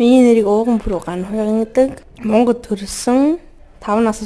Миний нэрийг ууган бүрүү ганхдаг. Монгол төрсөн 5 наснаас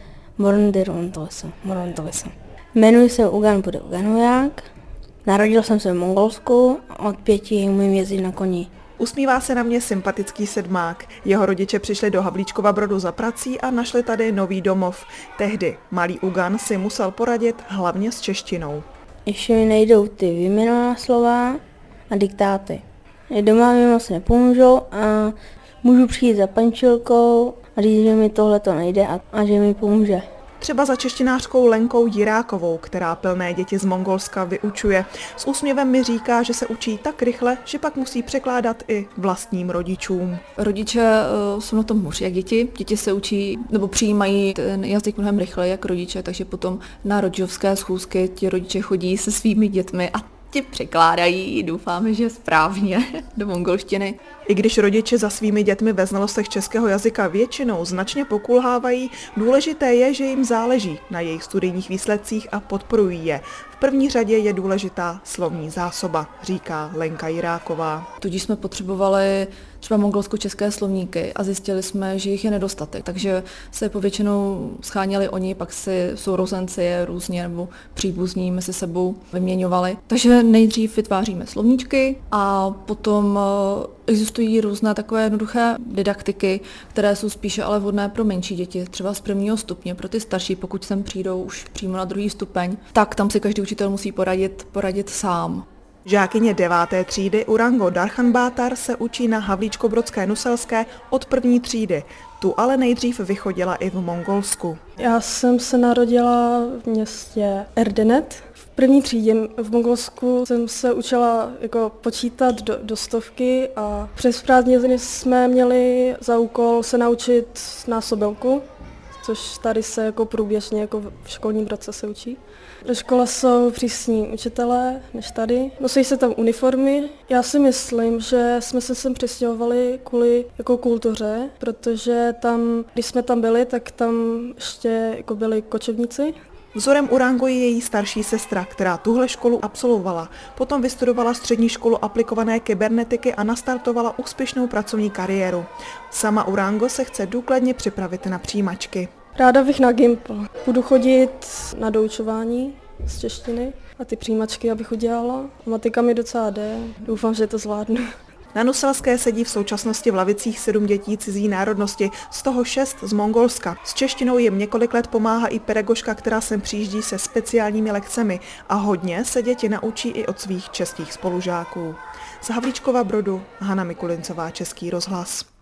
морон дээр ундаг байсан. Менуется уган бүрүү ганхуяг. Narodil jsem se v Mongolsku, od 5 umím jezdit na koni. Usmívá se na mě sympatický sedmák. Jeho rodiče přišli do Havlíčkova Brodu za prací a našli tady nový domov. Tehdy malý Ugan si musel poradit hlavně s češtinou. Ještě mi nejdou ty vyjmenovaná slova a diktáty. Doma mi moc nepomůžou a můžu přijít za pančilkou a říct, že mi tohle to nejde a že mi pomůže. Třeba za češtinářkou Lenkou Jirákovou, která pilné děti z Mongolska vyučuje. S úsměvem mi říká, že se učí tak rychle, že pak musí překládat i vlastním rodičům. Rodiče jsou na tom hůř jak děti. Děti se učí nebo přijímají ten jazyk mnohem rychleji jak rodiče, takže potom na rodičovské schůzky ti rodiče chodí se svými dětmi a ti překládají, doufáme, že správně, do mongolštiny. I když rodiče za svými dětmi ve znalostech českého jazyka většinou značně pokulhávají, důležité je, že jim záleží na jejich studijních výsledcích a podporují je. V první řadě je důležitá slovní zásoba, říká Lenka Jiráková. Tudíž jsme potřebovali třeba mongolsko-české slovníky a zjistili jsme, že jich je nedostatek, takže se povětšinou scháněli oni, pak si sourozenci je různě nebo příbuzní mezi sebou vyměňovali. Takže nejdřív vytváříme slovníčky a potom existují různé takové jednoduché didaktiky, které jsou spíše ale vhodné pro menší děti, třeba z 1. stupně. Pro ty starší, pokud sem přijdou už přímo na 2. stupeň, tak tam si každý učitel musí poradit sám. Žákyně 9. třídy Urango Darchanbátar se učí na Havlíčkobrodské Nuselské od 1. třídy. Tu ale nejdřív vychodila i v Mongolsku. Já jsem se narodila v městě Erdenet. V 1. třídě v Mongolsku jsem se učila jako počítat do stovky a přes prázdniny jsme měli za úkol se naučit násobilku, což tady se jako průběžně jako v školním roce se učí. Do školy jsou přísní učitelé než tady. Nosí se tam uniformy. Já si myslím, že jsme se sem přestěhovali kvůli jako kultuře, protože tam, když jsme tam byli, tak tam ještě jako byli kočovníci. Vzorem Urango je její starší sestra, která tuhle školu absolvovala. Potom vystudovala střední školu aplikované kybernetiky a nastartovala úspěšnou pracovní kariéru. Sama Urango se chce důkladně připravit na přijímačky. Ráda bych na Gimpl. Budu chodit na doučování z češtiny a ty přijímačky, abych udělala. Matika mi docela jde. Doufám, že to zvládnu. Na Nuselské sedí v současnosti v lavicích 7 dětí cizí národnosti, z toho 6 z Mongolska. S češtinou jim několik let pomáhá i pedagožka, která sem přijíždí se speciálními lekcemi a hodně se děti naučí i od svých českých spolužáků. Z Havlíčkova Brodu Hana Mikulincová, Český rozhlas.